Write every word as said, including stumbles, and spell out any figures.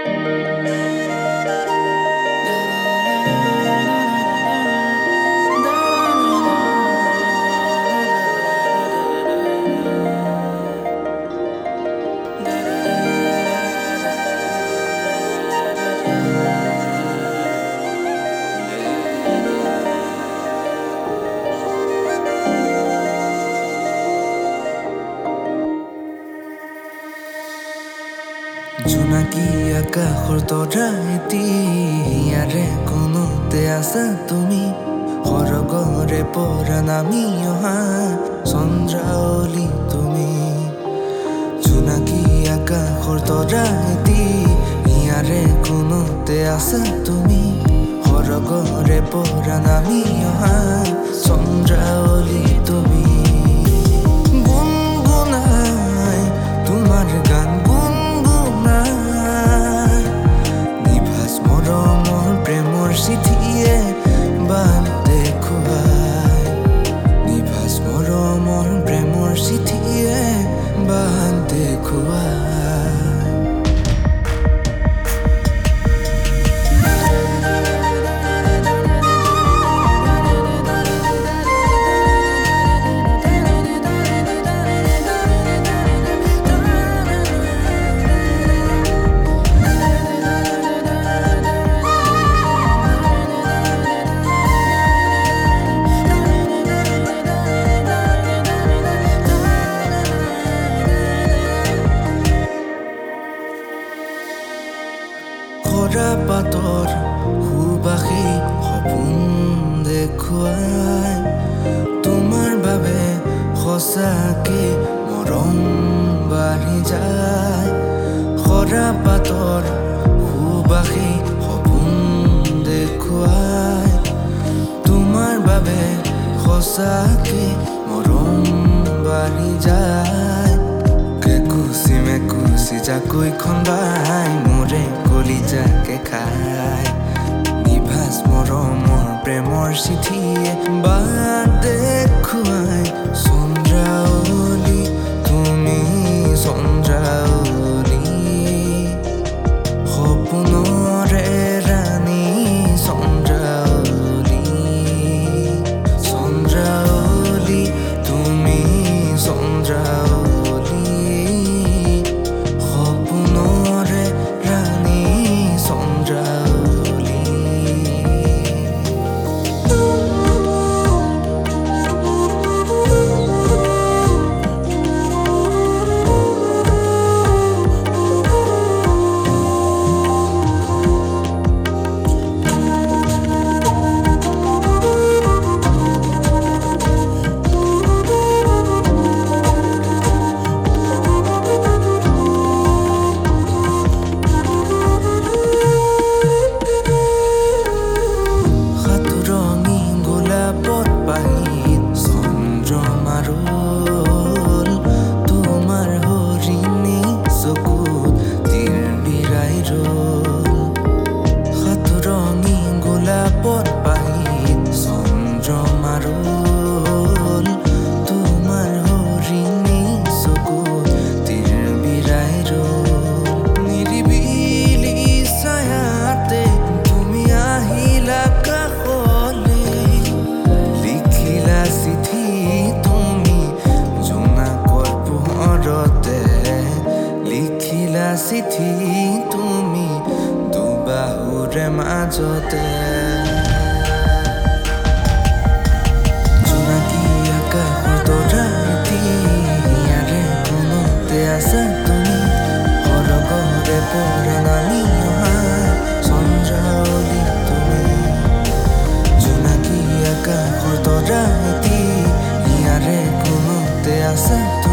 জোনাকী আকাশৰ তৰা এতিয়াৰে কোনোতে আছা তুমি সৰগৰে পৰা নামি অহা চন্দ্ৰাৱলী তুমি জোনাকী আকাশৰ তৰা এতিয়াৰে কোনোতে আছা তুমি সৰগৰে পৰা নামি অহা চন্দ্ৰাৱলী তুমি গুণগুণাই তোমাৰ গান চিঠিয়ে বান দেখুৱাই নিভাজ মৰমৰ প্ৰেমৰ চিঠিয়ে বান দেখুৱাই খৰা পাতৰ সুবাসী সপোন দেখুৱাই তোমাৰ বাবে সঁচাকে মৰম বাঢ়ি যায় খৰা পাতৰ সুবাসী সপোন দেখুৱাই তোমাৰ বাবে সঁচাকে মৰম বাঢ়ি যায় কেকুচি মেকুচি জাকৈ খন্দাই মোৰে কলিজাকে খাই নিভাজ মৰমৰ প্ৰেমৰ চিঠিয়ে বাট দেখুৱাই চন্দ্ৰাৱলী তুমি চন্দ্ৰাৱলী সপোনৰে ৰাণী চন্দ্ৰাৱলী চন্দ্ৰাৱলী তুমি চন্দ্ৰাৱলী চিঠি তুমি দুবাহুৰে মাজতে জোনাকী আকাশৰ তৰা এতিয়াৰে কোনোতে আছা তুমি সৰগৰে পৰা নামি অহা চন্দ্ৰাৱলী তুমি জোনাকী আকাশৰ তৰা এতিয়াৰে কোনোতে আছা